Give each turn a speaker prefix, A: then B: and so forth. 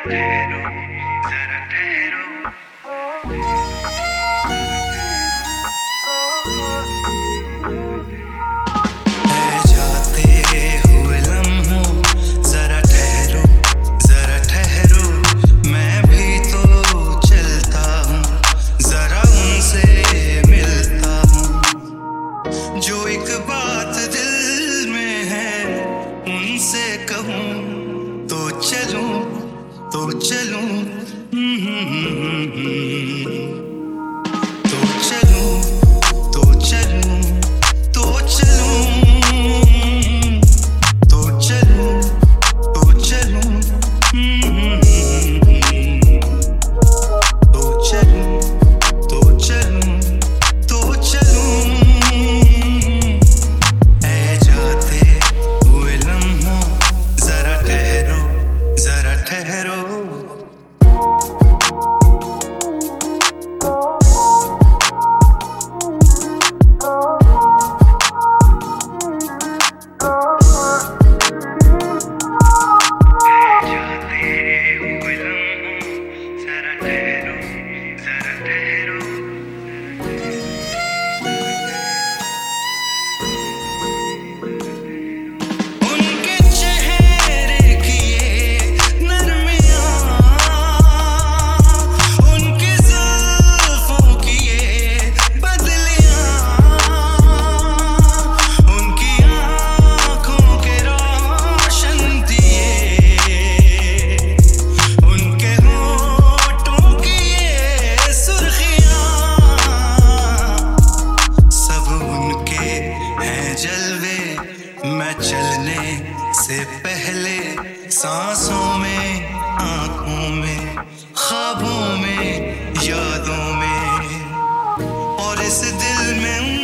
A: ठहरो, जरा ठहरो। है जाते हुए लम्हों, जरा ठहरो, जरा ठहरो। मैं भी तो चलता हूँ, जरा उनसे मिलता हूँ। जो एक बात दिल में है उनसे कहूँ तो चलूं, तो चलूं, तो चलूं, तो चलूं, तो चलूं, तो चलूं, तो चलूं, तो चलूं, तो चलूं, तो चलूं। है जाते हुए लम्हों, जरा ठहरो, जरा ठहरो। मैं चलने से पहले सांसों में, आंखों में, ख्वाबों में, यादों में, और इस दिल में